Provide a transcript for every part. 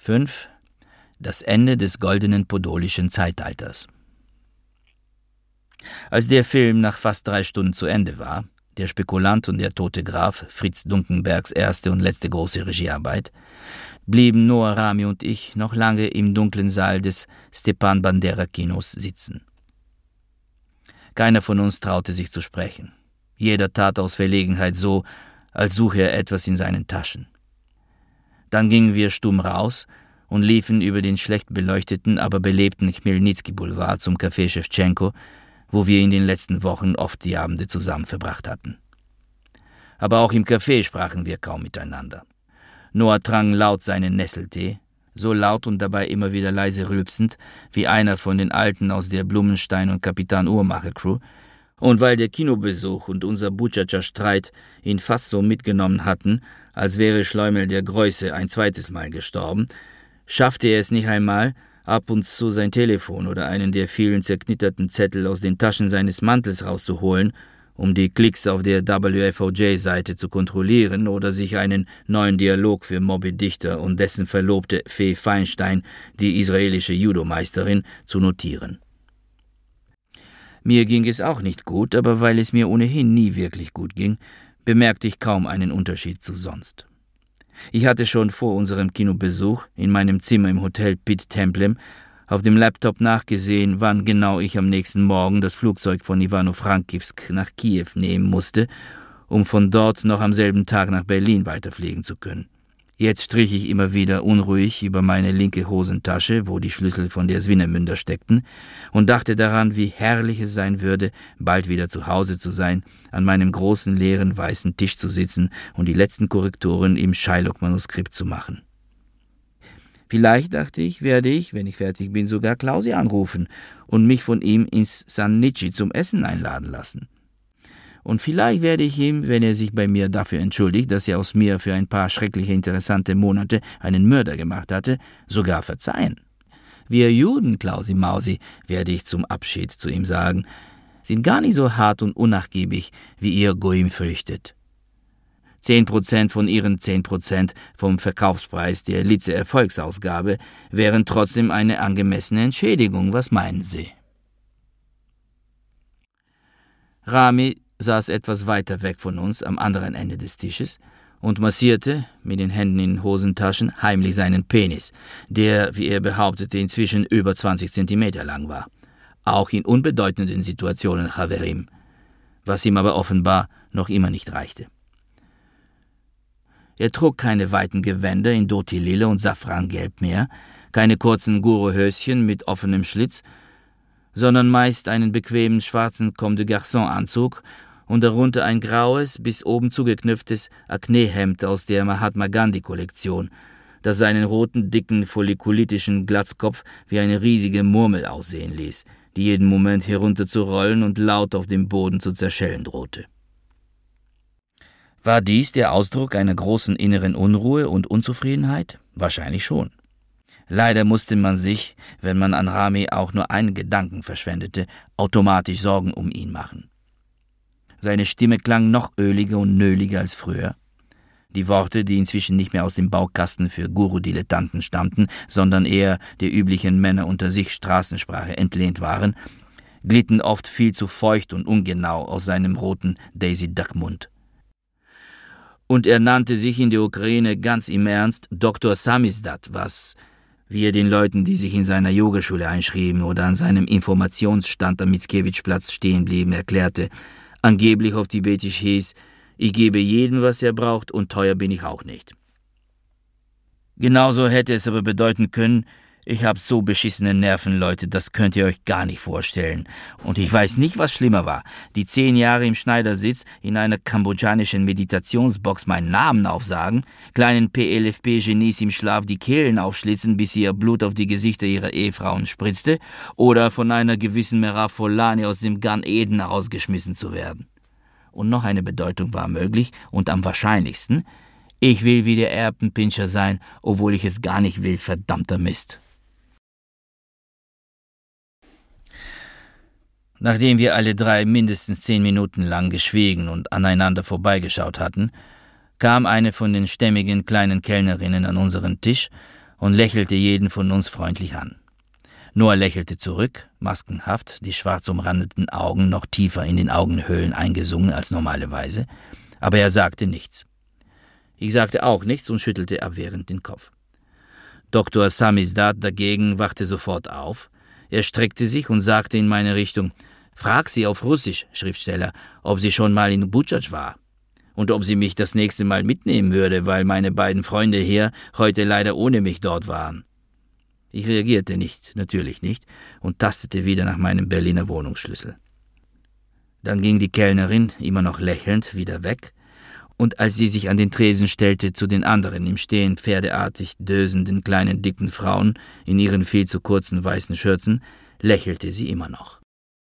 5. Das Ende des goldenen podolischen Zeitalters. Als der Film nach fast 3 Stunden zu Ende war, der Spekulant und der tote Graf, Fritz Dunkenbergs erste und letzte große Regiearbeit, blieben Noah Rami und ich noch lange im dunklen Saal des Stepan Bandera Kinos sitzen. Keiner von uns traute sich zu sprechen. Jeder tat aus Verlegenheit so, als suche er etwas in seinen Taschen. Dann gingen wir stumm raus und liefen über den schlecht beleuchteten, aber belebten Chmelnyzkyj-Boulevard zum Café Schewtschenko, wo wir in den letzten Wochen oft die Abende zusammen verbracht hatten. Aber auch im Café sprachen wir kaum miteinander. Noah trank laut seinen Nesseltee, so laut und dabei immer wieder leise rülpsend, wie einer von den Alten aus der Blumenstein- und Kapitan Uhrmacher-Crew, und weil der Kinobesuch und unser Butschatscher-Streit ihn fast so mitgenommen hatten, als wäre Schleumel der Größe ein zweites Mal gestorben, schaffte er es nicht einmal, ab und zu sein Telefon oder einen der vielen zerknitterten Zettel aus den Taschen seines Mantels rauszuholen, um die Klicks auf der WFOJ-Seite zu kontrollieren oder sich einen neuen Dialog für Moby Dichter und dessen Verlobte Fee Feinstein, die israelische Judomeisterin, zu notieren. Mir ging es auch nicht gut, aber weil es mir ohnehin nie wirklich gut ging, bemerkte ich kaum einen Unterschied zu sonst. Ich hatte schon vor unserem Kinobesuch in meinem Zimmer im Hotel Pitt Templem auf dem Laptop nachgesehen, wann genau ich am nächsten Morgen das Flugzeug von Ivano-Frankivsk nach Kiew nehmen musste, um von dort noch am selben Tag nach Berlin weiterfliegen zu können. Jetzt strich ich immer wieder unruhig über meine linke Hosentasche, wo die Schlüssel von der Swinemünder steckten, und dachte daran, wie herrlich es sein würde, bald wieder zu Hause zu sein, an meinem großen, leeren, weißen Tisch zu sitzen und die letzten Korrekturen im Shylock-Manuskript zu machen. Vielleicht, dachte ich, werde ich, wenn ich fertig bin, sogar Klausi anrufen und mich von ihm ins San Nichi zum Essen einladen lassen. Und vielleicht werde ich ihm, wenn er sich bei mir dafür entschuldigt, dass er aus mir für ein paar schreckliche, interessante Monate einen Mörder gemacht hatte, sogar verzeihen. Wir Juden, Klausi Mausi, werde ich zum Abschied zu ihm sagen, sind gar nicht so hart und unnachgiebig, wie ihr Goim fürchtet. 10% von ihren 10% vom Verkaufspreis der Litze-Erfolgsausgabe wären trotzdem eine angemessene Entschädigung. Was meinen Sie? Rami saß etwas weiter weg von uns am anderen Ende des Tisches und massierte, mit den Händen in den Hosentaschen, heimlich seinen Penis, der, wie er behauptete, inzwischen über 20 Zentimeter lang war. Auch in unbedeutenden Situationen, Chaverim, was ihm aber offenbar noch immer nicht reichte. Er trug keine weiten Gewänder in Dotilille und Safrangelb mehr, keine kurzen Gurohöschen mit offenem Schlitz, sondern meist einen bequemen schwarzen Comme des Garçons Anzug und darunter ein graues, bis oben zugeknüpftes Akne-Hemd aus der Mahatma-Gandhi-Kollektion, das seinen roten, dicken, follikulitischen Glatzkopf wie eine riesige Murmel aussehen ließ, die jeden Moment herunterzurollen und laut auf dem Boden zu zerschellen drohte. War dies der Ausdruck einer großen inneren Unruhe und Unzufriedenheit? Wahrscheinlich schon. Leider musste man sich, wenn man an Rami auch nur einen Gedanken verschwendete, automatisch Sorgen um ihn machen. Seine Stimme klang noch öliger und nöliger als früher. Die Worte, die inzwischen nicht mehr aus dem Baukasten für Guru-Dilettanten stammten, sondern eher der üblichen Männer unter sich Straßensprache entlehnt waren, glitten oft viel zu feucht und ungenau aus seinem roten Daisy-Duck-Mund. Und er nannte sich in der Ukraine ganz im Ernst Dr. Samizdat, was, wie er den Leuten, die sich in seiner Yogaschule einschrieben oder an seinem Informationsstand am Mickiewicz-Platz stehen blieben, erklärte, angeblich auf Tibetisch hieß: Ich gebe jedem, was er braucht, und teuer bin ich auch nicht. Genauso hätte es aber bedeuten können: Ich habe so beschissene Nerven, Leute, das könnt ihr euch gar nicht vorstellen. Und ich weiß nicht, was schlimmer war: die 10 Jahre im Schneidersitz in einer kambodschanischen Meditationsbox meinen Namen aufsagen, kleinen PLFP-Genies im Schlaf die Kehlen aufschlitzen, bis ihr Blut auf die Gesichter ihrer Ehefrauen spritzte, oder von einer gewissen Meraf Folani aus dem Gan Eden rausgeschmissen zu werden. Und noch eine Bedeutung war möglich und am wahrscheinlichsten: Ich will wie der Erbenpinscher sein, obwohl ich es gar nicht will, verdammter Mist. Nachdem wir alle 3 mindestens 10 Minuten lang geschwiegen und aneinander vorbeigeschaut hatten, kam eine von den stämmigen kleinen Kellnerinnen an unseren Tisch und lächelte jeden von uns freundlich an. Noah lächelte zurück, maskenhaft, die schwarz umrandeten Augen noch tiefer in den Augenhöhlen eingesungen als normalerweise, aber er sagte nichts. Ich sagte auch nichts und schüttelte abwehrend den Kopf. Dr. Samizdat dagegen wachte sofort auf. Er streckte sich und sagte in meine Richtung: »Frag sie auf Russisch, Schriftsteller, ob sie schon mal in Butschatsch war und ob sie mich das nächste Mal mitnehmen würde, weil meine beiden Freunde hier heute leider ohne mich dort waren.« Ich reagierte nicht, natürlich nicht, und tastete wieder nach meinem Berliner Wohnungsschlüssel. Dann ging die Kellnerin, immer noch lächelnd, wieder weg, und als sie sich an den Tresen stellte zu den anderen im Stehen pferdeartig dösenden kleinen dicken Frauen in ihren viel zu kurzen weißen Schürzen, lächelte sie immer noch.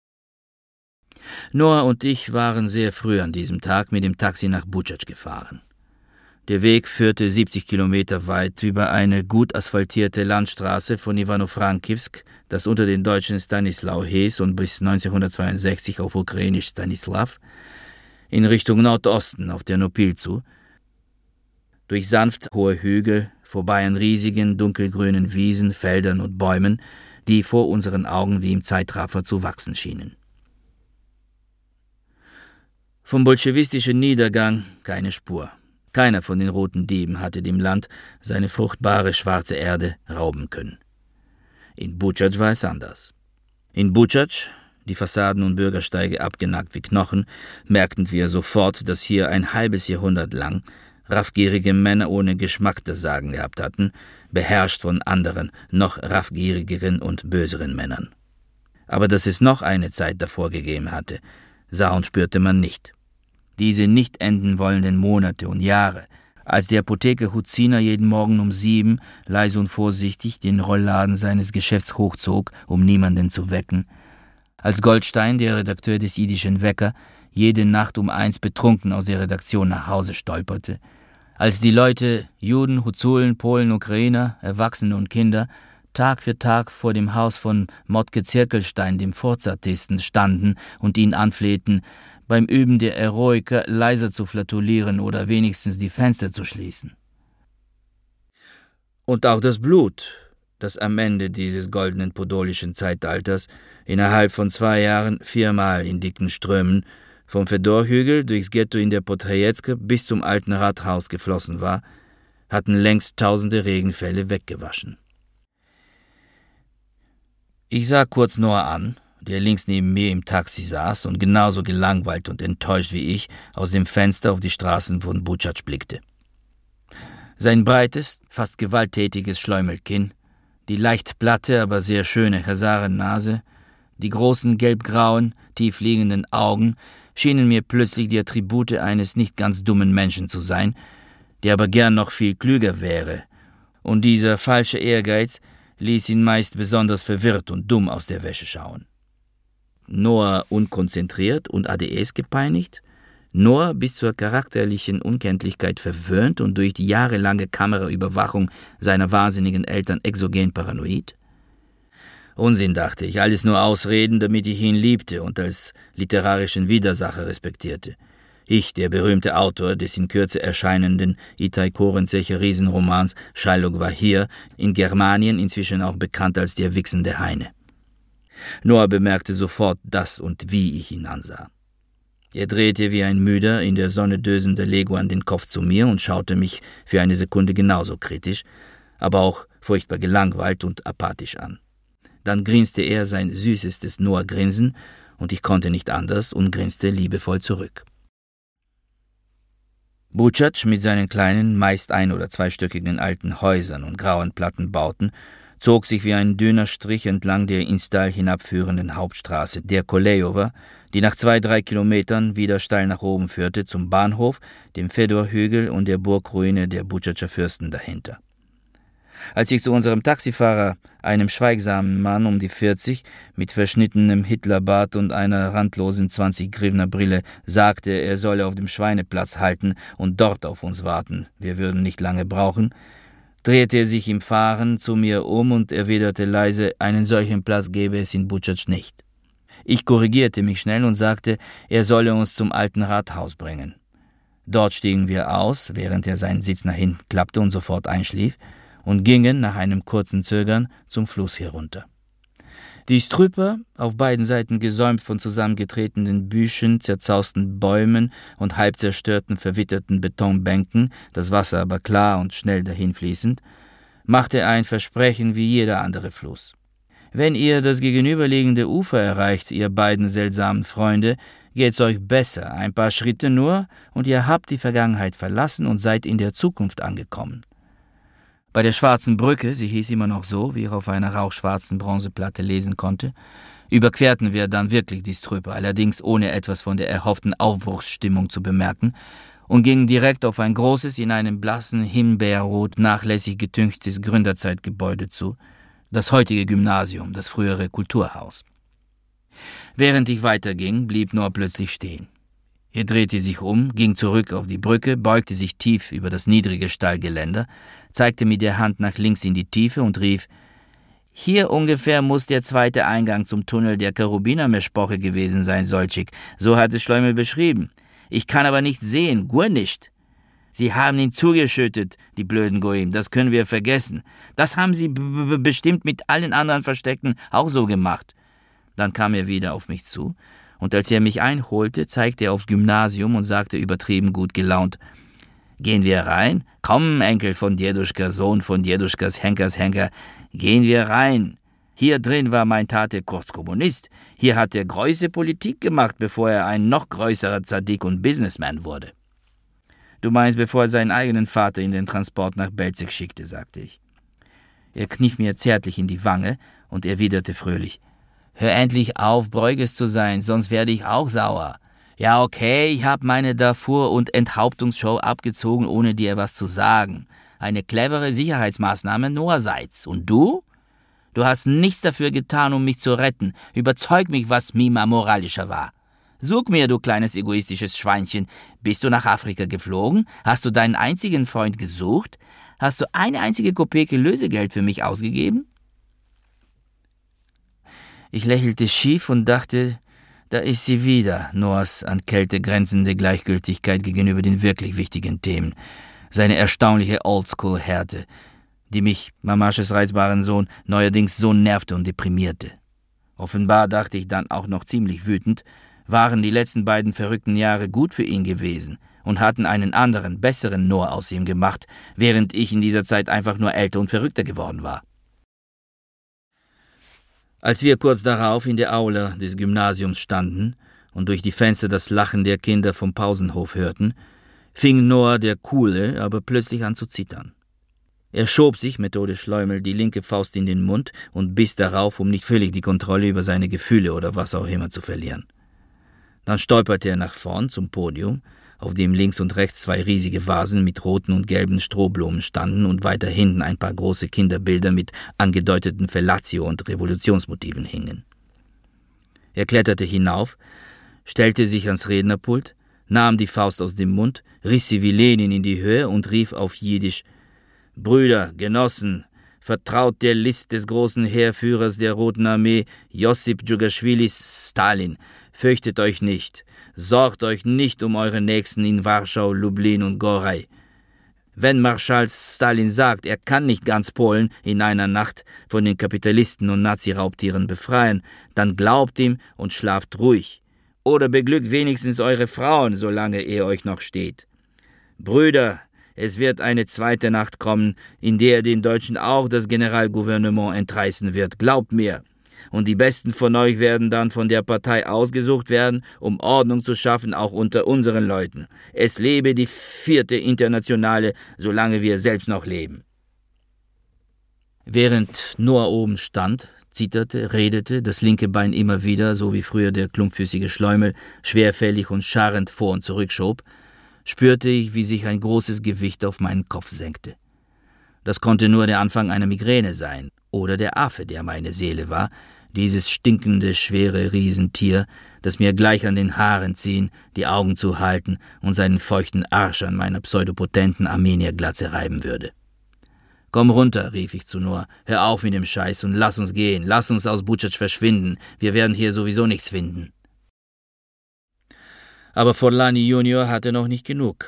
Noah und ich waren sehr früh an diesem Tag mit dem Taxi nach Butschatsch gefahren. Der Weg führte 70 Kilometer weit über eine gut asphaltierte Landstraße von Ivano-Frankivsk, das unter den Deutschen Stanislau hieß und bis 1962 auf Ukrainisch Stanislav, in Richtung Nordosten auf der Nopil zu, durch sanft hohe Hügel, vorbei an riesigen dunkelgrünen Wiesen, Feldern und Bäumen, die vor unseren Augen wie im Zeitraffer zu wachsen schienen. Vom bolschewistischen Niedergang keine Spur. Keiner von den roten Dieben hatte dem Land seine fruchtbare schwarze Erde rauben können. In Butschatsch war es anders. In Butschatsch, die Fassaden und Bürgersteige abgenagt wie Knochen, merkten wir sofort, dass hier ein halbes Jahrhundert lang raffgierige Männer ohne Geschmack das Sagen gehabt hatten, beherrscht von anderen, noch raffgierigeren und böseren Männern. Aber dass es noch eine Zeit davor gegeben hatte, sah und spürte man nicht. Diese nicht enden wollenden Monate und Jahre, als der Apotheker Huziner jeden Morgen um 7 leise und vorsichtig den Rollladen seines Geschäfts hochzog, um niemanden zu wecken, als Goldstein, der Redakteur des Jiddischen Wecker, jede Nacht um 1 betrunken aus der Redaktion nach Hause stolperte, als die Leute, Juden, Huzulen, Polen, Ukrainer, Erwachsene und Kinder, Tag für Tag vor dem Haus von Motke Zirkelstein, dem Vorzartisten, standen und ihn anflehten, beim Üben der Eroiker leiser zu flatulieren oder wenigstens die Fenster zu schließen. Und auch das Blut, das am Ende dieses goldenen podolischen Zeitalters innerhalb von 2 Jahren 4-mal in dicken Strömen vom Fedorhügel durchs Ghetto in der Potrejezke bis zum alten Rathaus geflossen war, hatten längst tausende Regenfälle weggewaschen. Ich sah kurz Noah an, der links neben mir im Taxi saß und genauso gelangweilt und enttäuscht wie ich aus dem Fenster auf die Straßen von Butschatsch blickte. Sein breites, fast gewalttätiges Schleumelkinn, die leicht platte, aber sehr schöne Chasarennase, die großen gelbgrauen, tief liegenden Augen schienen mir plötzlich die Attribute eines nicht ganz dummen Menschen zu sein, der aber gern noch viel klüger wäre, und dieser falsche Ehrgeiz ließ ihn meist besonders verwirrt und dumm aus der Wäsche schauen. Noah unkonzentriert und ADS gepeinigt, Noah bis zur charakterlichen Unkenntlichkeit verwöhnt und durch die jahrelange Kameraüberwachung seiner wahnsinnigen Eltern exogen paranoid? Unsinn, dachte ich, alles nur Ausreden, damit ich ihn liebte und als literarischen Widersacher respektierte. Ich, der berühmte Autor des in Kürze erscheinenden Itai Korenzecher Riesenromans Shylock war hier, in Germanien inzwischen auch bekannt als der wichsende Heine. Noah bemerkte sofort das und wie ich ihn ansah. Er drehte wie ein müder, in der Sonne dösender Leguan den Kopf zu mir und schaute mich für eine Sekunde genauso kritisch, aber auch furchtbar gelangweilt und apathisch an. Dann grinste er sein süßestes Noah-Grinsen und ich konnte nicht anders und grinste liebevoll zurück. Butschatsch mit seinen kleinen, meist ein- oder zweistöckigen alten Häusern und grauen Plattenbauten zog sich wie ein dünner Strich entlang der ins Tal hinabführenden Hauptstraße der Kolejowa, die nach 2-3 Kilometern wieder steil nach oben führte zum Bahnhof, dem Fedorhügel und der Burgruine der Butschatscher Fürsten dahinter. Als ich zu unserem Taxifahrer, einem schweigsamen Mann um die 40, mit verschnittenem Hitlerbart und einer randlosen 20-Grivner-Brille, sagte, er solle auf dem Schweineplatz halten und dort auf uns warten, wir würden nicht lange brauchen, drehte er sich im Fahren zu mir um und erwiderte leise, einen solchen Platz gäbe es in Butschatsch nicht. Ich korrigierte mich schnell und sagte, er solle uns zum alten Rathaus bringen. Dort stiegen wir aus, während er seinen Sitz nach hinten klappte und sofort einschlief, und gingen nach einem kurzen Zögern zum Fluss herunter. Die Strüper, auf beiden Seiten gesäumt von zusammengetretenen Büschen, zerzausten Bäumen und halb zerstörten, verwitterten Betonbänken, das Wasser aber klar und schnell dahinfließend, machte ein Versprechen wie jeder andere Fluss. Wenn ihr das gegenüberliegende Ufer erreicht, ihr beiden seltsamen Freunde, geht's euch besser, ein paar Schritte nur, und ihr habt die Vergangenheit verlassen und seid in der Zukunft angekommen. Bei der Schwarzen Brücke, sie hieß immer noch so, wie ich auf einer rauchschwarzen Bronzeplatte lesen konnte, überquerten wir dann wirklich die Ströpe, allerdings ohne etwas von der erhofften Aufbruchsstimmung zu bemerken, und gingen direkt auf ein großes, in einem blassen Himbeerrot nachlässig getünchtes Gründerzeitgebäude zu, das heutige Gymnasium, das frühere Kulturhaus. Während ich weiterging, blieb Noah plötzlich stehen. Er drehte sich um, ging zurück auf die Brücke, beugte sich tief über das niedrige Stallgeländer, zeigte mit der Hand nach links in die Tiefe und rief: »Hier ungefähr muss der zweite Eingang zum Tunnel der Cherubiner-Meschpoche gewesen sein, Soltschik. So hat es Schleumel beschrieben. Ich kann aber nicht sehen, gar nicht. Sie haben ihn zugeschüttet, die blöden Goim, das können wir vergessen. Das haben sie bestimmt mit allen anderen Verstecken auch so gemacht.« Dann kam er wieder auf mich zu, und als er mich einholte, zeigte er aufs Gymnasium und sagte übertrieben gut gelaunt: »Gehen wir rein? Komm, Enkel von Djeduschka, Sohn von Djeduschkas Henker, gehen wir rein. Hier drin war mein Tate kurz Kommunist. Hier hat er große Politik gemacht, bevor er ein noch größerer Zadik und Businessman wurde.« »Du meinst, bevor er seinen eigenen Vater in den Transport nach Belzec schickte«, sagte ich. Er kniff mir zärtlich in die Wange und erwiderte fröhlich: »Hör endlich auf, Bräuges zu sein, sonst werde ich auch sauer. Ja, okay, ich habe meine Darfur- und Enthauptungsshow abgezogen, ohne dir was zu sagen. Eine clevere Sicherheitsmaßnahme nohrseits. Und du? Du hast nichts dafür getan, um mich zu retten. Überzeug mich, was Mima moralischer war. Sag mir, du kleines egoistisches Schweinchen, bist du nach Afrika geflogen? Hast du deinen einzigen Freund gesucht? Hast du eine einzige Kopeke Lösegeld für mich ausgegeben?« Ich lächelte schief und dachte, da ist sie wieder, Noahs an Kälte grenzende Gleichgültigkeit gegenüber den wirklich wichtigen Themen, seine erstaunliche Oldschool-Härte, die mich, Mamasches reizbaren Sohn, neuerdings so nervte und deprimierte. Offenbar, dachte ich dann auch noch ziemlich wütend, waren die letzten beiden verrückten Jahre gut für ihn gewesen und hatten einen anderen, besseren Noah aus ihm gemacht, während ich in dieser Zeit einfach nur älter und verrückter geworden war. Als wir kurz darauf in der Aula des Gymnasiums standen und durch die Fenster das Lachen der Kinder vom Pausenhof hörten, fing Noah, der Coole, aber plötzlich an zu zittern. Er schob sich, Methode Schleumel, die linke Faust in den Mund und biss darauf, um nicht völlig die Kontrolle über seine Gefühle oder was auch immer zu verlieren. Dann stolperte er nach vorn zum Podium, auf dem links und rechts 2 riesige Vasen mit roten und gelben Strohblumen standen und weiter hinten ein paar große Kinderbilder mit angedeuteten Fellatio- und Revolutionsmotiven hingen. Er kletterte hinauf, stellte sich ans Rednerpult, nahm die Faust aus dem Mund, riss sie wie Lenin in die Höhe und rief auf Jiddisch: »Brüder, Genossen, vertraut der List des großen Heerführers der Roten Armee, Josip Djugaschwilis Stalin. Fürchtet euch nicht, sorgt euch nicht um eure Nächsten in Warschau, Lublin und Goraj. Wenn Marschall Stalin sagt, er kann nicht ganz Polen in einer Nacht von den Kapitalisten und Nazi-Raubtieren befreien, dann glaubt ihm und schlaft ruhig. Oder beglückt wenigstens eure Frauen, solange er euch noch steht. Brüder, es wird eine zweite Nacht kommen, in der den Deutschen auch das Generalgouvernement entreißen wird, glaubt mir. Und die Besten von euch werden dann von der Partei ausgesucht werden, um Ordnung zu schaffen, auch unter unseren Leuten. Es lebe die 4. Internationale, solange wir selbst noch leben.« Während Noah oben stand, zitterte, redete, das linke Bein immer wieder, so wie früher der klumpfüßige Schleumel, schwerfällig und scharrend vor und zurückschob, spürte ich, wie sich ein großes Gewicht auf meinen Kopf senkte. Das konnte nur der Anfang einer Migräne sein oder der Affe, der meine Seele war, dieses stinkende, schwere Riesentier, das mir gleich an den Haaren ziehen, die Augen zuhalten und seinen feuchten Arsch an meiner pseudopotenten Armenierglatze reiben würde. »Komm runter«, rief ich zu Noah, »hör auf mit dem Scheiß und lass uns gehen, lass uns aus Butschatsch verschwinden, wir werden hier sowieso nichts finden.« Aber Forlani Junior hatte noch nicht genug.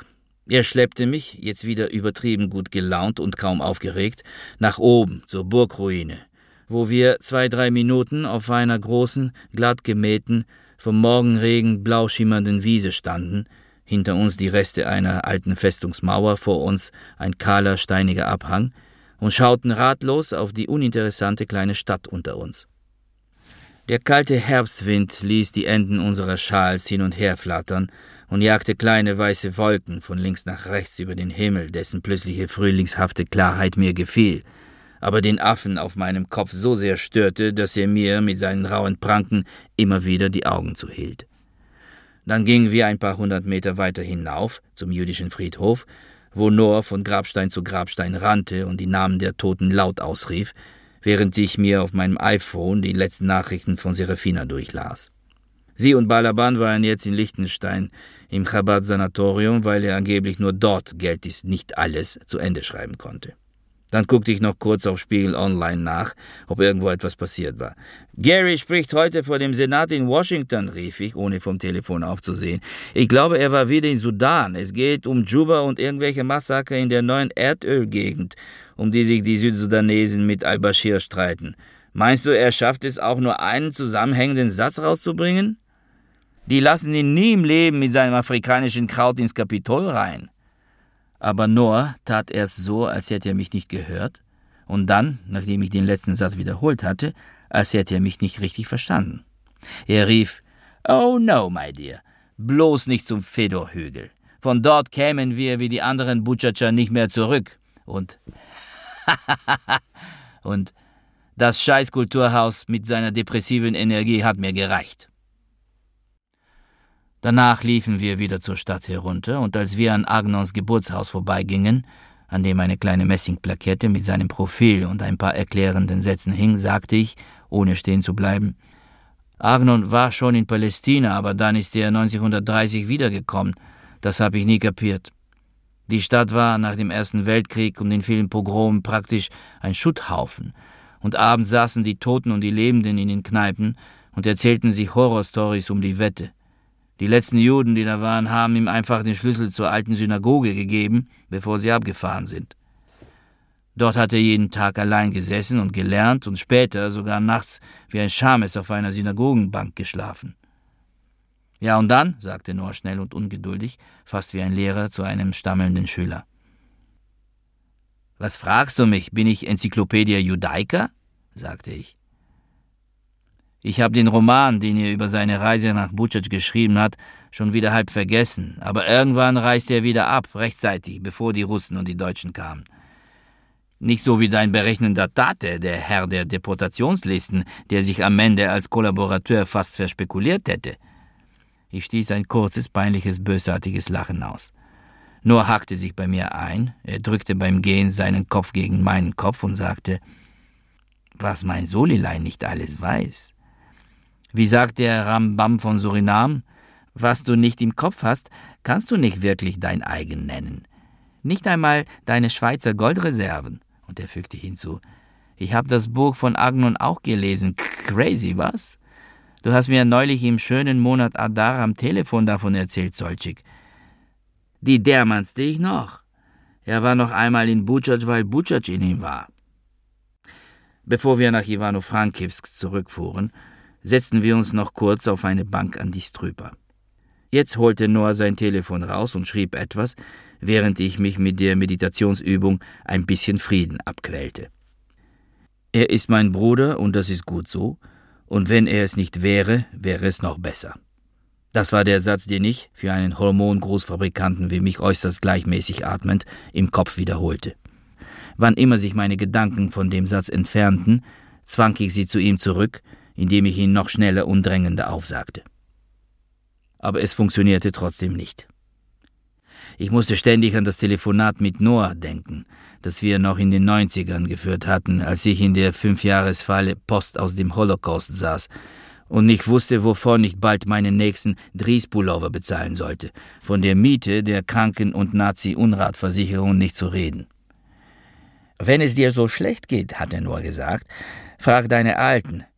Er schleppte mich, jetzt wieder übertrieben gut gelaunt und kaum aufgeregt, nach oben zur Burgruine, wo wir 2-3 Minuten auf einer großen, glatt gemähten, vom Morgenregen blau schimmernden Wiese standen, hinter uns die Reste einer alten Festungsmauer, vor uns ein kahler, steiniger Abhang, und schauten ratlos auf die uninteressante kleine Stadt unter uns. Der kalte Herbstwind ließ die Enden unserer Schals hin und her flattern und jagte kleine weiße Wolken von links nach rechts über den Himmel, dessen plötzliche frühlingshafte Klarheit mir gefiel, aber den Affen auf meinem Kopf so sehr störte, dass er mir mit seinen rauen Pranken immer wieder die Augen zuhielt. Dann gingen wir ein paar 100 Meter weiter hinauf zum jüdischen Friedhof, wo Noah von Grabstein zu Grabstein rannte und die Namen der Toten laut ausrief, während ich mir auf meinem iPhone die letzten Nachrichten von Serafina durchlas. Sie und Balaban waren jetzt in Liechtenstein im Chabad-Sanatorium, weil er angeblich nur dort Geld ist nicht alles zu Ende schreiben konnte. Dann guckte ich noch kurz auf Spiegel Online nach, ob irgendwo etwas passiert war. »Gary spricht heute vor dem Senat in Washington«, rief ich, ohne vom Telefon aufzusehen. »Ich glaube, er war wieder in Sudan. Es geht um Juba und irgendwelche Massaker in der neuen Erdölgegend, um die sich die Südsudanesen mit al-Bashir streiten. Meinst du, er schafft es auch nur einen zusammenhängenden Satz rauszubringen? Die lassen ihn nie im Leben mit seinem afrikanischen Kraut ins Kapitol rein.« Aber Noah tat erst so, als hätte er mich nicht gehört, und dann, nachdem ich den letzten Satz wiederholt hatte, als hätte er mich nicht richtig verstanden. Er rief, »Oh no, my dear, bloß nicht zum Fedorhügel. Von dort kämen wir wie die anderen Butschatscher nicht mehr zurück. Und und das Scheißkulturhaus mit seiner depressiven Energie hat mir gereicht.« Danach liefen wir wieder zur Stadt herunter, und als wir an Agnons Geburtshaus vorbeigingen, an dem eine kleine Messingplakette mit seinem Profil und ein paar erklärenden Sätzen hing, sagte ich, ohne stehen zu bleiben, »Agnon war schon in Palästina, aber dann ist er 1930 wiedergekommen. Das habe ich nie kapiert. Die Stadt war nach dem Ersten Weltkrieg und den vielen Pogromen praktisch ein Schutthaufen, und abends saßen die Toten und die Lebenden in den Kneipen und erzählten sich Horrorstories um die Wette. Die letzten Juden, die da waren, haben ihm einfach den Schlüssel zur alten Synagoge gegeben, bevor sie abgefahren sind. Dort hat er jeden Tag allein gesessen und gelernt und später sogar nachts wie ein Schames auf einer Synagogenbank geschlafen. »Ja, und dann?«, sagte Noah schnell und ungeduldig, fast wie ein Lehrer zu einem stammelnden Schüler. »Was fragst du mich? Bin ich Enzyklopädie Judaica?«, sagte ich. »Ich habe den Roman, den er über seine Reise nach Butschac geschrieben hat, schon wieder halb vergessen, aber irgendwann reiste er wieder ab, rechtzeitig, bevor die Russen und die Deutschen kamen. Nicht so wie dein berechnender Tate, der Herr der Deportationslisten, der sich am Ende als Kollaborateur fast verspekuliert hätte.« Ich stieß ein kurzes, peinliches, bösartiges Lachen aus. Noah hackte sich bei mir ein, er drückte beim Gehen seinen Kopf gegen meinen Kopf und sagte, »Was mein Solilein nicht alles weiß. Wie sagt der Rambam von Surinam, was du nicht im Kopf hast, kannst du nicht wirklich dein eigen nennen. Nicht einmal deine Schweizer Goldreserven.« Und er fügte hinzu, »Ich habe das Buch von Agnon auch gelesen. Crazy, was? Du hast mir neulich im schönen Monat Adar am Telefon davon erzählt, Solchik. Die dämmerndste ich noch. Er war noch einmal in Butschac, weil Butschac in ihm war.« Bevor wir nach Ivano-Frankivsk zurückfuhren, setzten wir uns noch kurz auf eine Bank an die Strüper. Jetzt holte Noah sein Telefon raus und schrieb etwas, während ich mich mit der Meditationsübung ein bisschen Frieden abquälte. »Er ist mein Bruder und das ist gut so, und wenn er es nicht wäre, wäre es noch besser.« Das war der Satz, den ich, für einen Hormongroßfabrikanten wie mich äußerst gleichmäßig atmend, im Kopf wiederholte. Wann immer sich meine Gedanken von dem Satz entfernten, zwang ich sie zu ihm zurück, indem ich ihn noch schneller und drängender aufsagte. Aber es funktionierte trotzdem nicht. Ich musste ständig an das Telefonat mit Noah denken, das wir noch in den 90ern geführt hatten, als ich in der 5-Jahresfalle Post aus dem Holocaust saß und nicht wusste, wovon ich bald meinen nächsten Dries-Pullover bezahlen sollte, von der Miete, der Kranken- und Nazi-Unratversicherung nicht zu reden. »Wenn es dir so schlecht geht«, hat er nur gesagt, »frag deine Alten.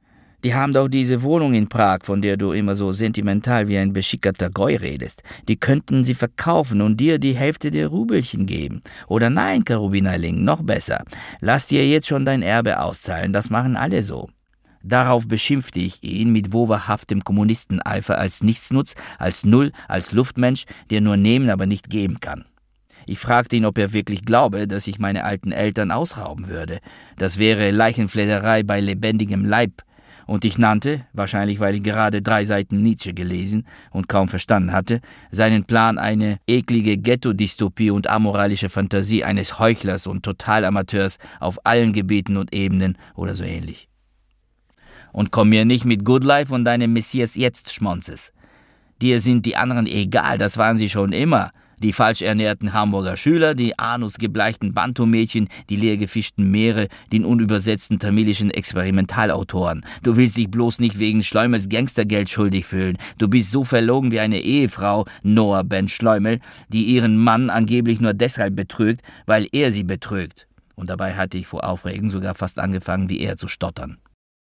Die haben doch diese Wohnung in Prag, von der du immer so sentimental wie ein beschickerter Goi redest. Die könnten sie verkaufen und dir die Hälfte der Rubelchen geben. Oder nein, Karubinerling, noch besser. Lass dir jetzt schon dein Erbe auszahlen, das machen alle so. Darauf beschimpfte ich ihn mit woverhaftem Kommunisteneifer als Nichtsnutz, als Null, als Luftmensch, der nur nehmen, aber nicht geben kann. Ich fragte ihn, ob er wirklich glaube, dass ich meine alten Eltern ausrauben würde. Das wäre Leichenfledderei bei lebendigem Leib. Und ich nannte, wahrscheinlich weil ich gerade 3 Seiten Nietzsche gelesen und kaum verstanden hatte, seinen Plan eine eklige Ghetto-Dystopie und amoralische Fantasie eines Heuchlers und Totalamateurs auf allen Gebieten und Ebenen oder so ähnlich. Und komm mir nicht mit Good Life und deinem Messias jetzt Schmonzes. Dir sind die anderen egal, das waren sie schon immer. Die falsch ernährten Hamburger Schüler, die anusgebleichten Bantu-Mädchen, die leergefischten Meere, den unübersetzten tamilischen Experimentalautoren. Du willst dich bloß nicht wegen Schleumels Gangstergeld schuldig fühlen. Du bist so verlogen wie eine Ehefrau, Noah Ben Schleumel, die ihren Mann angeblich nur deshalb betrügt, weil er sie betrügt. Und dabei hatte ich vor Aufregung sogar fast angefangen, wie er zu stottern.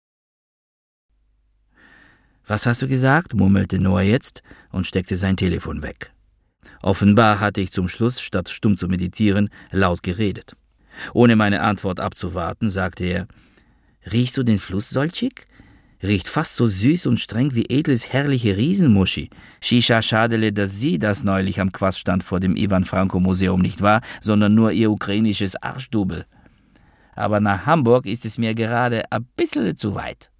»Was hast du gesagt?« murmelte Noah jetzt und steckte sein Telefon weg. Offenbar hatte ich zum Schluss, statt stumm zu meditieren, laut geredet. Ohne meine Antwort abzuwarten, sagte er, »Riechst du den Fluss, Soltschik? Riecht fast so süß und streng wie edles, herrliche Riesenmuschi. Shisha schadele, dass sie das neulich am Quaststand vor dem Ivan-Franko-Museum nicht war, sondern nur ihr ukrainisches Arschdubel. Aber nach Hamburg ist es mir gerade ein bisschen zu weit.«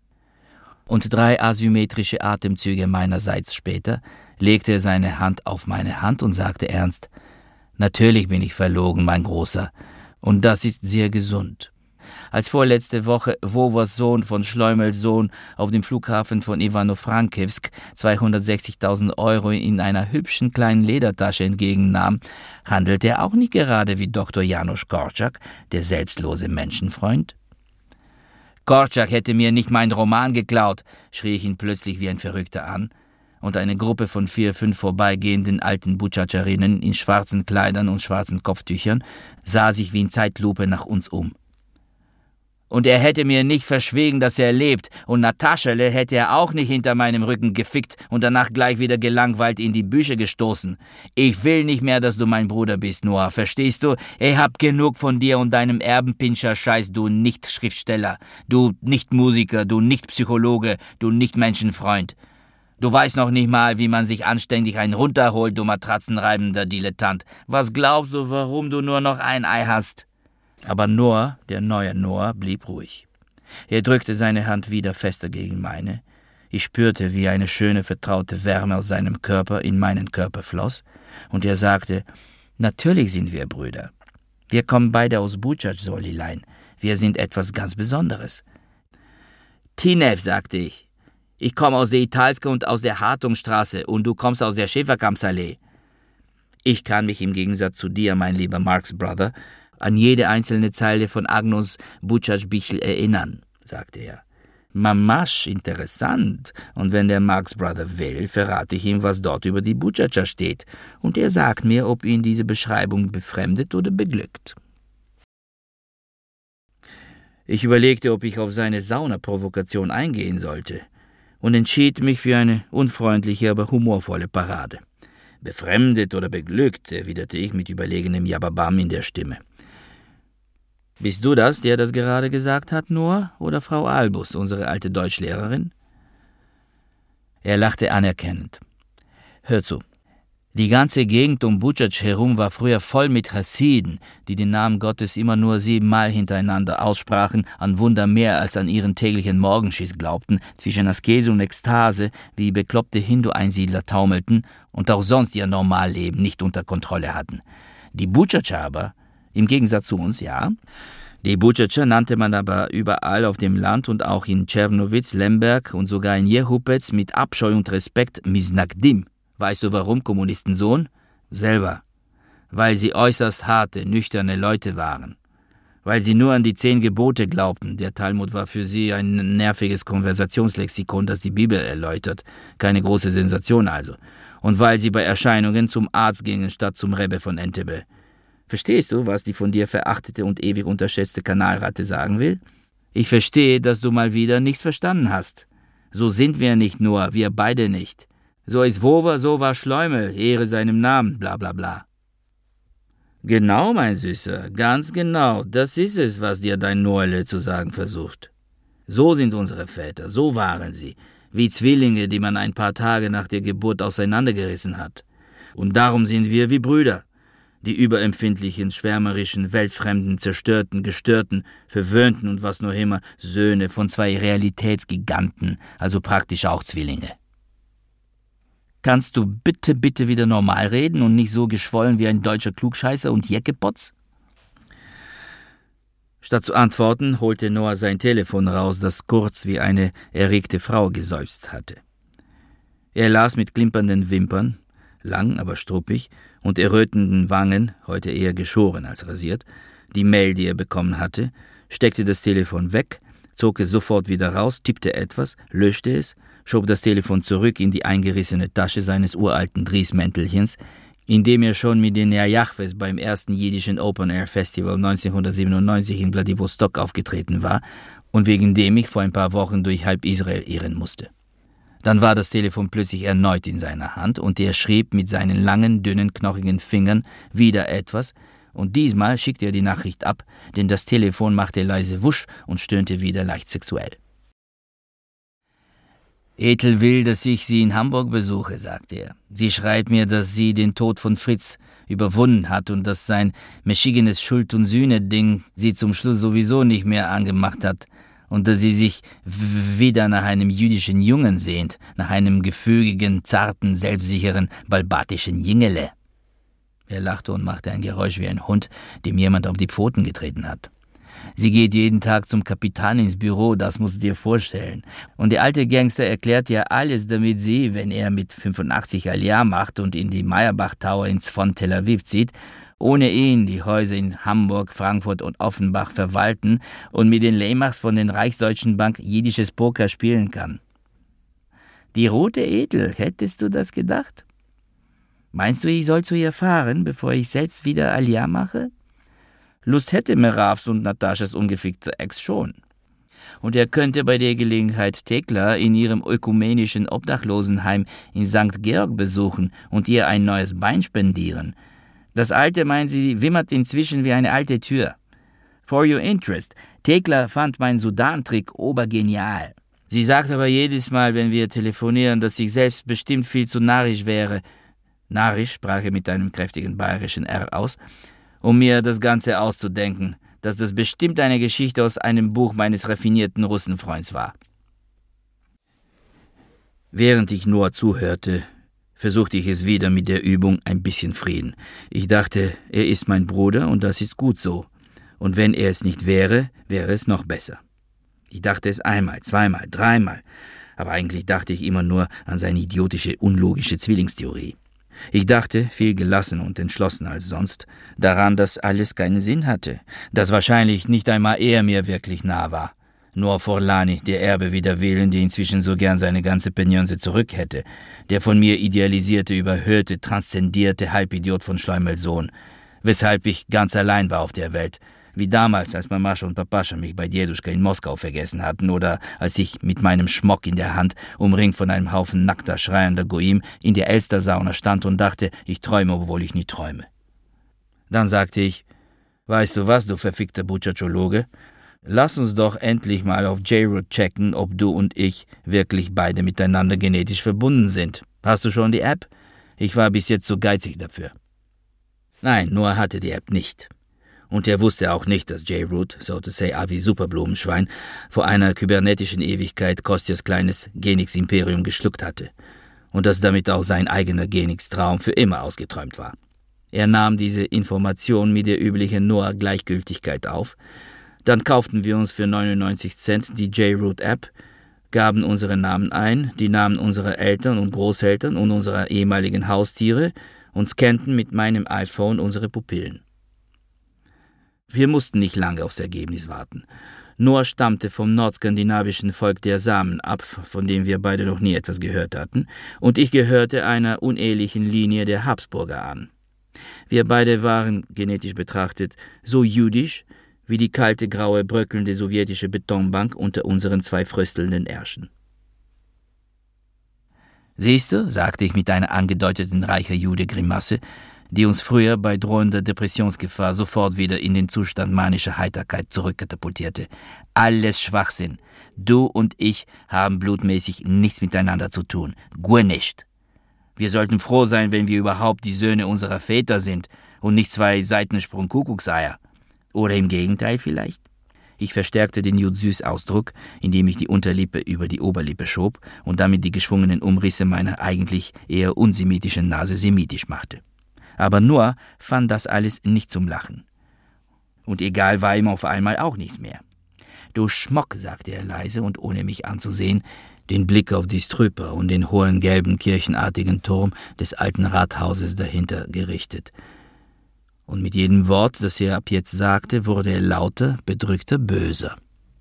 Und 3 asymmetrische Atemzüge meinerseits später legte er seine Hand auf meine Hand und sagte ernst, »Natürlich bin ich verlogen, mein Großer, und das ist sehr gesund. Als vorletzte Woche Wovers Sohn von Schleumels Sohn auf dem Flughafen von Ivano-Frankivsk 260.000 € in einer hübschen kleinen Ledertasche entgegennahm, handelte er auch nicht gerade wie Dr. Janusz Korczak, der selbstlose Menschenfreund?« »Korczak hätte mir nicht meinen Roman geklaut«, schrie ich ihn plötzlich wie ein Verrückter an, und eine Gruppe von 4, 5 vorbeigehenden alten Butschatscherinnen in schwarzen Kleidern und schwarzen Kopftüchern sah sich wie in Zeitlupe nach uns um. »Und er hätte mir nicht verschwiegen, dass er lebt, und Nataschale hätte er auch nicht hinter meinem Rücken gefickt und danach gleich wieder gelangweilt in die Büsche gestoßen. Ich will nicht mehr, dass du mein Bruder bist, Noah, verstehst du? Ich hab genug von dir und deinem Erbenpinscher-Scheiß, du Nicht-Schriftsteller, du Nicht-Musiker, du Nicht-Psychologe, du Nicht-Menschenfreund. Du weißt noch nicht mal, wie man sich anständig einen runterholt, du matratzenreibender Dilettant. Was glaubst du, warum du nur noch ein Ei hast?« Aber Noah, der neue Noah, blieb ruhig. Er drückte seine Hand wieder fester gegen meine. Ich spürte, wie eine schöne, vertraute Wärme aus seinem Körper in meinen Körper floss, und er sagte, »Natürlich sind wir Brüder. Wir kommen beide aus Butschatsch, Solilein. Wir sind etwas ganz Besonderes.« »Tinev«, sagte ich. »Ich komme aus der Italske und aus der Hartumstraße, und du kommst aus der Schäferkampsallee.« Ich kann mich im Gegensatz zu dir, mein lieber Marx Brother, an jede einzelne Zeile von Agnos Butschatsch-Bichl erinnern«, sagte er. »Mamasch interessant, und wenn der Marx Brother will, verrate ich ihm, was dort über die Butschatscher steht, und er sagt mir, ob ihn diese Beschreibung befremdet oder beglückt.« Ich überlegte, ob ich auf seine Saunaprovokation eingehen sollte, und entschied mich für eine unfreundliche, aber humorvolle Parade. »Befremdet oder beglückt«, erwiderte ich mit überlegenem Jababam in der Stimme. »Bist du das, der das gerade gesagt hat, Noah, oder Frau Albus, unsere alte Deutschlehrerin?« Er lachte anerkennend. »Hör zu. Die ganze Gegend um Butschatsch herum war früher voll mit Chassiden, die den Namen Gottes immer nur 7-mal hintereinander aussprachen, an Wunder mehr als an ihren täglichen Morgenschiss glaubten, zwischen Askese und Ekstase wie bekloppte Hindu-Einsiedler taumelten und auch sonst ihr Normalleben nicht unter Kontrolle hatten. Die Butschatscher aber, im Gegensatz zu uns, ja, die Butschatscher nannte man aber überall auf dem Land und auch in Tschernowitz, Lemberg und sogar in Jehupetz mit Abscheu und Respekt Misnagdim. Weißt du warum, Kommunistensohn? Selber. Weil sie äußerst harte, nüchterne Leute waren. Weil sie nur an die 10 Gebote glaubten. Der Talmud war für sie ein nerviges Konversationslexikon, das die Bibel erläutert. Keine große Sensation also. Und weil sie bei Erscheinungen zum Arzt gingen statt zum Rebbe von Entebbe. Verstehst du, was die von dir verachtete und ewig unterschätzte Kanalratte sagen will? Ich verstehe, dass du mal wieder nichts verstanden hast. So sind wir nicht nur, wir beide nicht. So ist Wover, so war Schleumel, Ehre seinem Namen, bla bla bla. Genau, mein Süßer, ganz genau, das ist es, was dir dein Noelle zu sagen versucht. So sind unsere Väter, so waren sie, wie Zwillinge, die man ein paar Tage nach der Geburt auseinandergerissen hat. Und darum sind wir wie Brüder, die überempfindlichen, schwärmerischen, weltfremden, zerstörten, gestörten, verwöhnten und was noch immer, Söhne von zwei Realitätsgiganten, also praktisch auch Zwillinge. Kannst du bitte wieder normal reden und nicht so geschwollen wie ein deutscher Klugscheißer und Jeckepotz? Statt zu antworten, holte Noah sein Telefon raus, das kurz wie eine erregte Frau geseufzt hatte. Er las mit klimpernden Wimpern, lang, aber struppig, und errötenden Wangen, heute eher geschoren als rasiert, die Mail, die er bekommen hatte, steckte das Telefon weg, zog es sofort wieder raus, tippte etwas, löschte es, schob das Telefon zurück in die eingerissene Tasche seines uralten Driesmäntelchens, in dem er schon mit den Jahwes beim ersten jiddischen Open-Air-Festival 1997 in Wladiwostok aufgetreten war und wegen dem ich vor ein paar Wochen durch halb Israel irren musste. Dann war das Telefon plötzlich erneut in seiner Hand und er schrieb mit seinen langen, dünnen, knochigen Fingern wieder etwas und diesmal schickte er die Nachricht ab, denn das Telefon machte leise Wusch und stöhnte wieder leicht sexuell. Ethel will, dass ich sie in Hamburg besuche, sagte er. Sie schreibt mir, dass sie den Tod von Fritz überwunden hat und dass sein meschigenes Schuld- und Sühne-Ding sie zum Schluss sowieso nicht mehr angemacht hat und dass sie sich wieder nach einem jüdischen Jungen sehnt, nach einem gefügigen, zarten, selbstsicheren, balbatischen Jingele. Er lachte und machte ein Geräusch wie ein Hund, dem jemand auf die Pfoten getreten hat. Sie geht jeden Tag zum Kapitän ins Büro, das musst du dir vorstellen. Und der alte Gangster erklärt ihr alles, damit sie, wenn er mit 85 Aliyah macht und in die Meyerbach Tower ins von Tel Aviv zieht, ohne ihn die Häuser in Hamburg, Frankfurt und Offenbach verwalten und mit den Leymachs von den Reichsdeutschen Bank jiddisches Poker spielen kann. Die rote Ethel, hättest du das gedacht? Meinst du, ich soll zu ihr fahren, bevor ich selbst wieder Aliyah mache? Lust hätte Meravs und Nataschas ungefickte Ex schon. Und er könnte bei der Gelegenheit Thekla in ihrem ökumenischen Obdachlosenheim in St. Georg besuchen und ihr ein neues Bein spendieren. Das alte, meint sie, wimmert inzwischen wie eine alte Tür. For your interest, Thekla fand meinen Sudan-Trick obergenial. Sie sagt aber jedes Mal, wenn wir telefonieren, dass ich selbst bestimmt viel zu narrisch wäre. Narrisch sprach er mit einem kräftigen bayerischen R aus, um mir das Ganze auszudenken, dass das bestimmt eine Geschichte aus einem Buch meines raffinierten Russenfreunds war. Während ich Noah zuhörte, versuchte ich es wieder mit der Übung ein bisschen Frieden. Ich dachte, er ist mein Bruder und das ist gut so. Und wenn er es nicht wäre, wäre es noch besser. Ich dachte es einmal, zweimal, dreimal, aber eigentlich dachte ich immer nur an seine idiotische, unlogische Zwillingstheorie. Ich dachte, viel gelassener und entschlossener als sonst, daran, dass alles keinen Sinn hatte, dass wahrscheinlich nicht einmal er mir wirklich nah war. Nur Forlani, der Erbe wider Willen, der inzwischen so gern seine ganze Penionse zurück hätte, der von mir idealisierte, überhöhte, transzendierte Halbidiot von Schleumels Sohn, weshalb ich ganz allein war auf der Welt, wie damals, als Mamascha und Papascha mich bei Djeduschka in Moskau vergessen hatten oder als ich mit meinem Schmock in der Hand, umringt von einem Haufen nackter, schreiender Goim, in der Elstersauna stand und dachte, ich träume, obwohl ich nie träume. Dann sagte ich, weißt du was, du verfickter Butschatschologe, lass uns doch endlich mal auf J-Root checken, ob du und ich wirklich beide miteinander genetisch verbunden sind. Hast du schon die App? Ich war bis jetzt zu geizig dafür. Nein, Noah hatte die App nicht. Und er wusste auch nicht, dass J-Root, so to say Avi Superblumenschwein, vor einer kybernetischen Ewigkeit Kostjas kleines Genix-Imperium geschluckt hatte und dass damit auch sein eigener Genix-Traum für immer ausgeträumt war. Er nahm diese Information mit der üblichen Noah-Gleichgültigkeit auf. Dann kauften wir uns für 99 Cent die J-Root-App, gaben unsere Namen ein, die Namen unserer Eltern und Großeltern und unserer ehemaligen Haustiere und scannten mit meinem iPhone unsere Pupillen. Wir mussten nicht lange aufs Ergebnis warten. Noah stammte vom nordskandinavischen Volk der Samen ab, von dem wir beide noch nie etwas gehört hatten, und ich gehörte einer unehelichen Linie der Habsburger an. Wir beide waren, genetisch betrachtet, so jüdisch, wie die kalte, graue, bröckelnde sowjetische Betonbank unter unseren 2 fröstelnden Ärschen. »Siehst du«, sagte ich mit einer angedeuteten reicher Jude-Grimasse, die uns früher bei drohender Depressionsgefahr sofort wieder in den Zustand manischer Heiterkeit zurückkatapultierte. »Alles Schwachsinn. Du und ich haben blutmäßig nichts miteinander zu tun. Gar nicht. Wir sollten froh sein, wenn wir überhaupt die Söhne unserer Väter sind und nicht 2 Seitensprung-Kuckuckseier. Oder im Gegenteil vielleicht?« Ich verstärkte den Jud-Süß-Ausdruck, indem ich die Unterlippe über die Oberlippe schob und damit die geschwungenen Umrisse meiner eigentlich eher unsemitischen Nase semitisch machte. Aber Noah fand das alles nicht zum Lachen. Und egal war ihm auf einmal auch nichts mehr. »Du Schmock«, sagte er leise und ohne mich anzusehen, den Blick auf die Strüper und den hohen gelben kirchenartigen Turm des alten Rathauses dahinter gerichtet. Und mit jedem Wort, das er ab jetzt sagte, wurde er lauter, bedrückter, böser.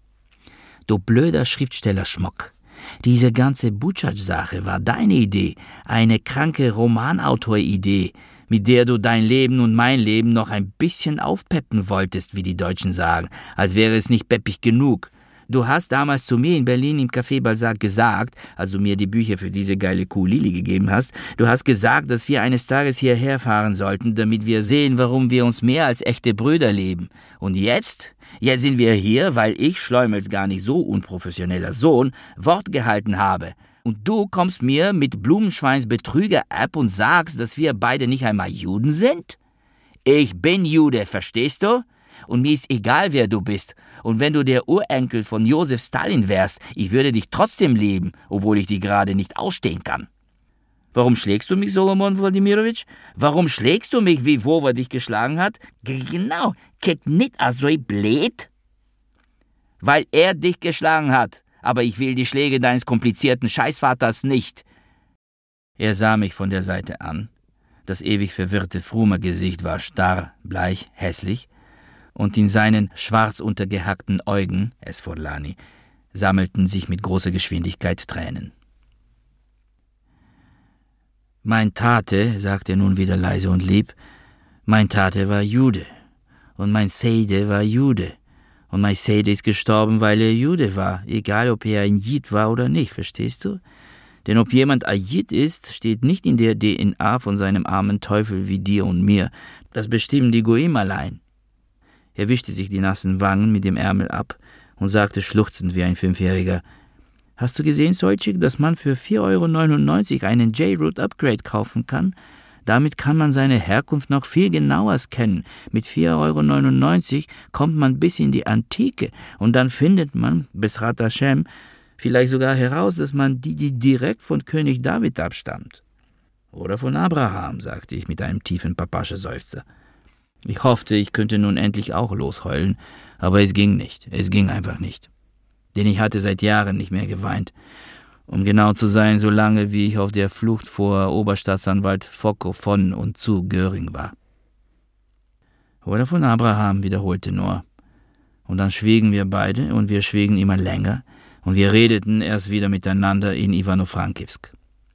»Du blöder Schriftsteller Schmock, diese ganze Buccic-Sache war deine Idee, eine kranke Romanautor-Idee, mit der du dein Leben und mein Leben noch ein bisschen aufpeppen wolltest, wie die Deutschen sagen, als wäre es nicht peppig genug. Du hast damals zu mir in Berlin im Café Balzac gesagt, als du mir die Bücher für diese geile Kuh Lili gegeben hast, du hast gesagt, dass wir eines Tages hierher fahren sollten, damit wir sehen, warum wir uns mehr als echte Brüder leben. Und jetzt? Jetzt sind wir hier, weil ich, Schleumels gar nicht so unprofessioneller Sohn, Wort gehalten habe. Und du kommst mir mit Blumenschweins Betrüger-App und sagst, dass wir beide nicht einmal Juden sind? Ich bin Jude, verstehst du? Und mir ist egal, wer du bist. Und wenn du der Urenkel von Josef Stalin wärst, ich würde dich trotzdem lieben, obwohl ich dich gerade nicht ausstehen kann. Warum schlägst du mich, Solomon Wladimirovich? Warum schlägst du mich, wie Wova dich geschlagen hat? Genau, kick nicht so blöd. Weil er dich geschlagen hat. Aber ich will die Schläge deines komplizierten Scheißvaters nicht. Er sah mich von der Seite an. Das ewig verwirrte Frumer-Gesicht war starr, bleich, hässlich. Und in seinen schwarz untergehackten Augen, Esforlani, sammelten sich mit großer Geschwindigkeit Tränen. »Mein Tate«, sagte er nun wieder leise und lieb, »mein Tate war Jude. Und mein Seide war Jude. Und mein Seide ist gestorben, weil er Jude war, egal ob er ein Jid war oder nicht, verstehst du? Denn ob jemand ein Jid ist, steht nicht in der DNA von seinem armen Teufel wie dir und mir. Das bestimmen die Goim allein.« Er wischte sich die nassen Wangen mit dem Ärmel ab und sagte schluchzend wie ein 5-Jähriger, »Hast du gesehen, Solchik, dass man für 4,99 € einen J-Root Upgrade kaufen kann? Damit kann man seine Herkunft noch viel genauer scannen. Mit 4,99 € kommt man bis in die Antike und dann findet man, Besrat Hashem, vielleicht sogar heraus, dass man die direkt von König David abstammt.« »Oder von Abraham«, sagte ich mit einem tiefen Papasche-Seufzer. Ich hoffte, ich könnte nun endlich auch losheulen, aber es ging nicht, es ging einfach nicht. Denn ich hatte seit Jahren nicht mehr geweint. Um genau zu sein, so lange, wie ich auf der Flucht vor Oberstaatsanwalt Focko von und zu Göring war. »Oder von Abraham«, wiederholte Noah. Und dann schwiegen wir beide, und wir schwiegen immer länger, und wir redeten erst wieder miteinander in Ivano-Frankivsk.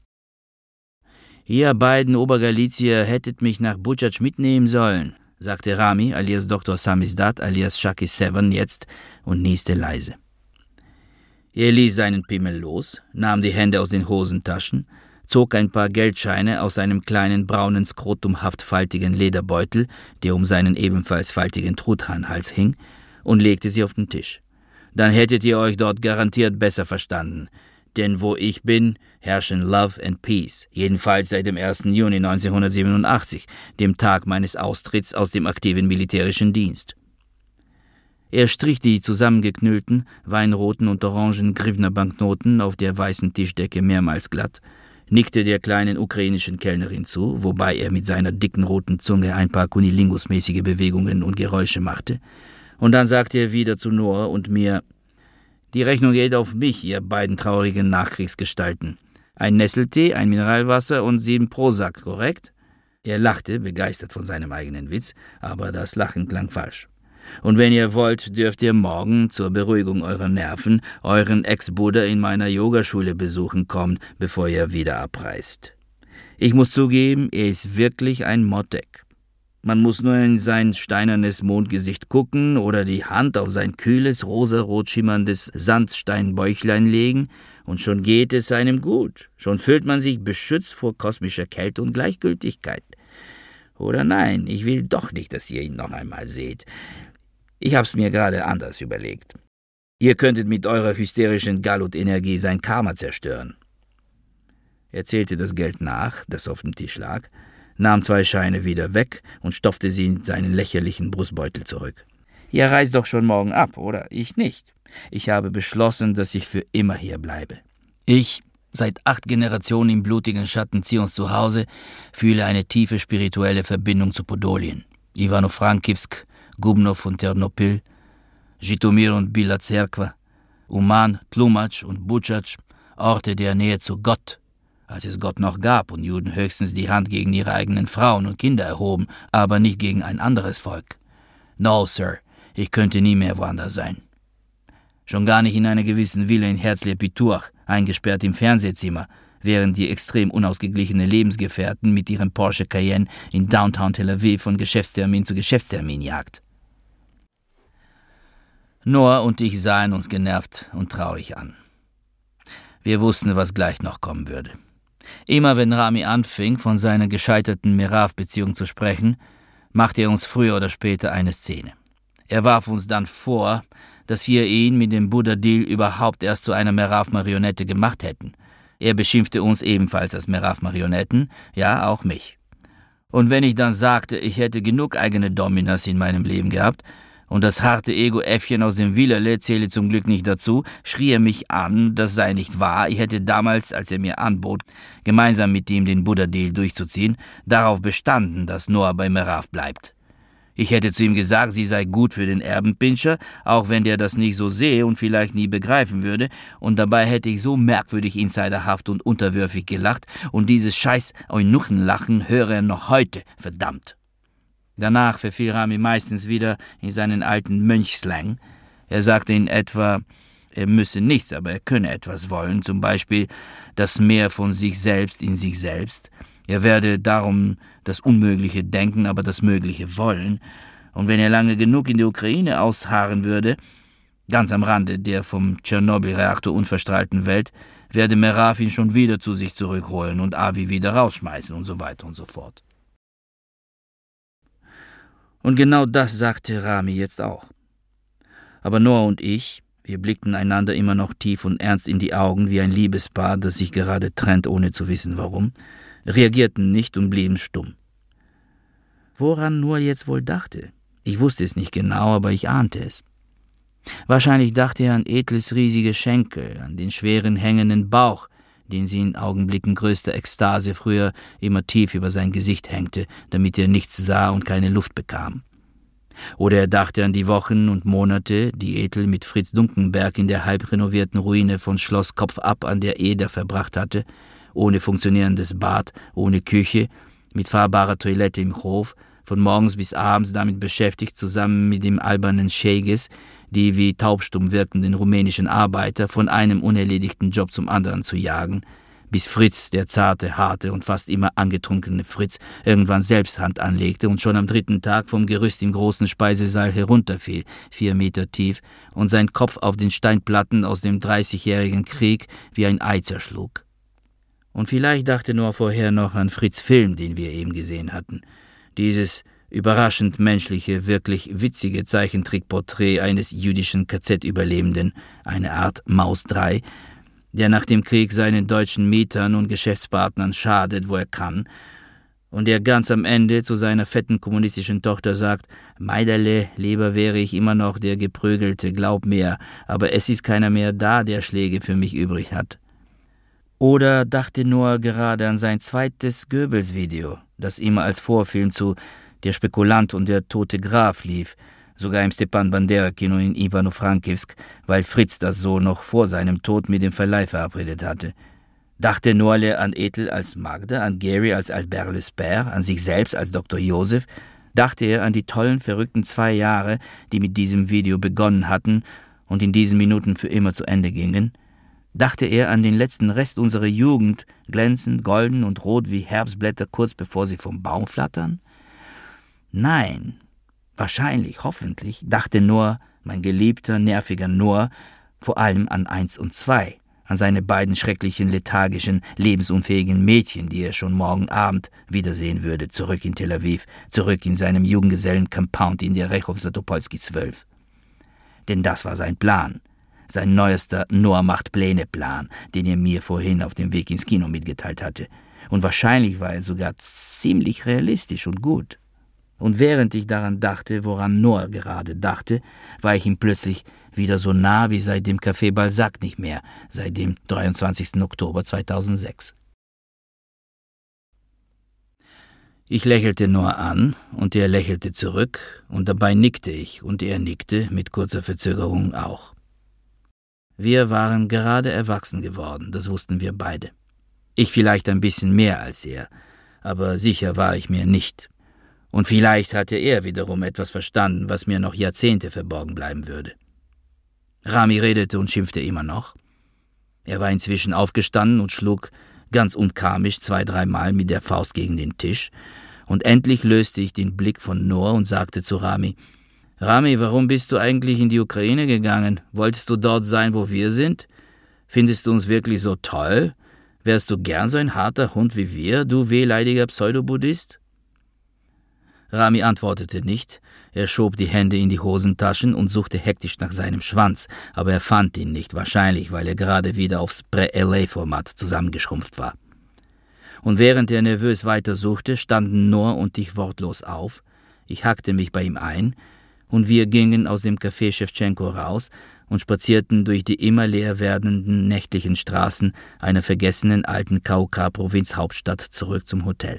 »Ihr beiden Obergalizier hättet mich nach Buccic mitnehmen sollen«, sagte Rami, alias Dr. Samizdat, alias Shaki 7 jetzt und nieste leise. Er ließ seinen Pimmel los, nahm die Hände aus den Hosentaschen, zog ein paar Geldscheine aus einem kleinen braunen skrotumhaft faltigen Lederbeutel, der um seinen ebenfalls faltigen Truthahnhals hing, und legte sie auf den Tisch. »Dann hättet ihr euch dort garantiert besser verstanden. Denn wo ich bin, herrschen Love and Peace, jedenfalls seit dem 1. Juni 1987, dem Tag meines Austritts aus dem aktiven militärischen Dienst.« Er strich die zusammengeknüllten, weinroten und orangen Grivna-Banknoten auf der weißen Tischdecke mehrmals glatt, nickte der kleinen ukrainischen Kellnerin zu, wobei er mit seiner dicken roten Zunge ein paar Kunilingus-mäßige Bewegungen und Geräusche machte, und dann sagte er wieder zu Noah und mir, »Die Rechnung geht auf mich, ihr beiden traurigen Nachkriegsgestalten. Ein Nesseltee, ein Mineralwasser und 7 Prozac, korrekt?« Er lachte, begeistert von seinem eigenen Witz, aber das Lachen klang falsch. »Und wenn ihr wollt, dürft ihr morgen zur Beruhigung eurer Nerven euren Ex-Buddha in meiner Yogaschule besuchen kommen, bevor ihr wieder abreist. Ich muss zugeben, er ist wirklich ein Mottek.« Man muss nur in sein steinernes Mondgesicht gucken oder die Hand auf sein kühles, rosarot schimmerndes Sandsteinbäuchlein legen, und schon geht es einem gut. Schon fühlt man sich beschützt vor kosmischer Kälte und Gleichgültigkeit. Oder nein, ich will doch nicht, dass ihr ihn noch einmal seht. Ich hab's mir gerade anders überlegt. Ihr könntet mit eurer hysterischen Galut-Energie sein Karma zerstören. Er zählte das Geld nach, das auf dem Tisch lag, nahm 2 Scheine wieder weg und stopfte sie in seinen lächerlichen Brustbeutel zurück. Ihr reist doch schon morgen ab, oder? Ich nicht. Ich habe beschlossen, dass ich für immer hier bleibe. Ich, seit 8 Generationen im blutigen Schatten Zions zu Hause, fühle eine tiefe spirituelle Verbindung zu Podolien. Ivano-Frankivsk, Gubnow und Ternopil, Jitomir und Bila Zerkwa, Uman, Tlumac und Buchac, Orte der Nähe zu Gott, als es Gott noch gab und Juden höchstens die Hand gegen ihre eigenen Frauen und Kinder erhoben, aber nicht gegen ein anderes Volk. No, Sir, ich könnte nie mehr woanders sein. Schon gar nicht in einer gewissen Villa in Herzliya-Pituach, eingesperrt im Fernsehzimmer, während die extrem unausgeglichene Lebensgefährten mit ihrem Porsche Cayenne in Downtown Tel Aviv von Geschäftstermin zu Geschäftstermin jagt. Noah und ich sahen uns genervt und traurig an. Wir wussten, was gleich noch kommen würde. Immer wenn Rami anfing, von seiner gescheiterten Merav-Beziehung zu sprechen, machte er uns früher oder später eine Szene. Er warf uns dann vor, dass wir ihn mit dem Buddha-Deal überhaupt erst zu einer Merav-Marionette gemacht hätten. Er beschimpfte uns ebenfalls als Merav-Marionetten, ja, auch mich. Und wenn ich dann sagte, ich hätte genug eigene Dominas in meinem Leben gehabt, und das harte Ego-Äffchen aus dem Wielerle zähle zum Glück nicht dazu, schrie er mich an, das sei nicht wahr. Ich hätte damals, als er mir anbot, gemeinsam mit ihm den Buddha-Deal durchzuziehen, darauf bestanden, dass Noah bei Merav bleibt. Ich hätte zu ihm gesagt, sie sei gut für den Erbenpinscher, auch wenn der das nicht so sehe und vielleicht nie begreifen würde, und dabei hätte ich so merkwürdig insiderhaft und unterwürfig gelacht, und dieses scheiß Eunuchenlachen höre er noch heute, verdammt. Danach verfiel Rami meistens wieder in seinen alten Mönchslang. Er sagte in etwa, er müsse nichts, aber er könne etwas wollen, zum Beispiel das Mehr von sich selbst in sich selbst. Er werde darum das Unmögliche denken, aber das Mögliche wollen. Und wenn er lange genug in der Ukraine ausharren würde, ganz am Rande der vom Tschernobyl-Reaktor unverstrahlten Welt, werde Merav ihn schon wieder zu sich zurückholen und Avi wieder rausschmeißen und so weiter und so fort. Und genau das sagte Rami jetzt auch. Aber Noah und ich, wir blickten einander immer noch tief und ernst in die Augen wie ein Liebespaar, das sich gerade trennt, ohne zu wissen warum, reagierten nicht und blieben stumm. Woran Noah jetzt wohl dachte? Ich wusste es nicht genau, aber ich ahnte es. Wahrscheinlich dachte er an Ethels riesige Schenkel, an den schweren hängenden Bauch, den sie in Augenblicken größter Ekstase früher immer tief über sein Gesicht hängte, damit er nichts sah und keine Luft bekam. Oder er dachte an die Wochen und Monate, die Ethel mit Fritz Dunkenberg in der halb renovierten Ruine von Schloss Kopfab an der Eder verbracht hatte, ohne funktionierendes Bad, ohne Küche, mit fahrbarer Toilette im Hof, von morgens bis abends damit beschäftigt, zusammen mit dem albernen Scheges, die wie taubstumm wirkenden rumänischen Arbeiter von einem unerledigten Job zum anderen zu jagen, bis Fritz, der zarte, harte und fast immer angetrunkene Fritz, irgendwann selbst Hand anlegte und schon am 3. Tag vom Gerüst im großen Speisesaal herunterfiel, 4 Meter tief, und sein Kopf auf den Steinplatten aus dem 30-jährigen Krieg wie ein Ei zerschlug. Und vielleicht dachte Noah vorher noch an Fritz' Film, den wir eben gesehen hatten. Dieses überraschend menschliche, wirklich witzige Zeichentrickporträt eines jüdischen KZ-Überlebenden, eine Art Maus 3, der nach dem Krieg seinen deutschen Mietern und Geschäftspartnern schadet, wo er kann, und der ganz am Ende zu seiner fetten kommunistischen Tochter sagt, »Meiderle, lieber wäre ich immer noch der Geprügelte, glaub mir, aber es ist keiner mehr da, der Schläge für mich übrig hat.« Oder dachte Noah gerade an sein zweites Goebbels-Video, das immer als Vorfilm zu »Der Spekulant und der tote Graf« lief, sogar im Stepan Bandera-Kino in Ivano-Frankivsk, weil Fritz das so noch vor seinem Tod mit dem Verleih verabredet hatte. Dachte Noale an Ethel als Magda, an Gary als Albert Lesper, an sich selbst als Dr. Josef, dachte er an die tollen, verrückten 2 Jahre, die mit diesem Video begonnen hatten und in diesen Minuten für immer zu Ende gingen, dachte er an den letzten Rest unserer Jugend, glänzend, golden und rot wie Herbstblätter kurz bevor sie vom Baum flattern. Nein, wahrscheinlich, hoffentlich, dachte Noah, mein geliebter, nerviger Noah, vor allem an 1 und 2, an seine beiden schrecklichen, lethargischen, lebensunfähigen Mädchen, die er schon morgen Abend wiedersehen würde, zurück in Tel Aviv, zurück in seinem Jugendgesellen-Compound in der Rechow Satopolski 12. Denn das war sein Plan, sein neuester Noah-macht-Pläne-Plan, den er mir vorhin auf dem Weg ins Kino mitgeteilt hatte. Und wahrscheinlich war er sogar ziemlich realistisch und gut. Und während ich daran dachte, woran Noah gerade dachte, war ich ihm plötzlich wieder so nah wie seit dem Café Balzac nicht mehr, seit dem 23. Oktober 2006. Ich lächelte Noah an, und er lächelte zurück, und dabei nickte ich, und er nickte mit kurzer Verzögerung auch. Wir waren gerade erwachsen geworden, das wussten wir beide. Ich vielleicht ein bisschen mehr als er, aber sicher war ich mir nicht. Und vielleicht hatte er wiederum etwas verstanden, was mir noch Jahrzehnte verborgen bleiben würde. Rami redete und schimpfte immer noch. Er war inzwischen aufgestanden und schlug ganz unkarmisch 2-3 Mal mit der Faust gegen den Tisch, und endlich löste ich den Blick von Noah und sagte zu Rami: »Rami, warum bist du eigentlich in die Ukraine gegangen? Wolltest du dort sein, wo wir sind? Findest du uns wirklich so toll? Wärst du gern so ein harter Hund wie wir, du wehleidiger Pseudo-Buddhist?« Rami antwortete nicht, er schob die Hände in die Hosentaschen und suchte hektisch nach seinem Schwanz, aber er fand ihn nicht, wahrscheinlich, weil er gerade wieder aufs Pre-LA-Format zusammengeschrumpft war. Und während er nervös weitersuchte, standen Noah und ich wortlos auf, ich hackte mich bei ihm ein, und wir gingen aus dem Café Schewtschenko raus und spazierten durch die immer leer werdenden nächtlichen Straßen einer vergessenen alten KUK-Provinzhauptstadt zurück zum Hotel.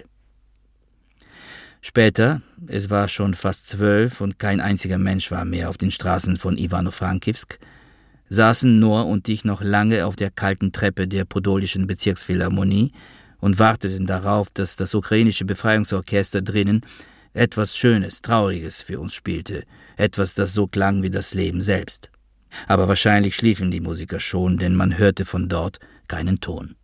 Später, es war schon fast 12 und kein einziger Mensch war mehr auf den Straßen von Ivano-Frankivsk, saßen Noah und ich noch lange auf der kalten Treppe der podolischen Bezirksphilharmonie und warteten darauf, dass das ukrainische Befreiungsorchester drinnen etwas Schönes, Trauriges für uns spielte, etwas, das so klang wie das Leben selbst. Aber wahrscheinlich schliefen die Musiker schon, denn man hörte von dort keinen Ton.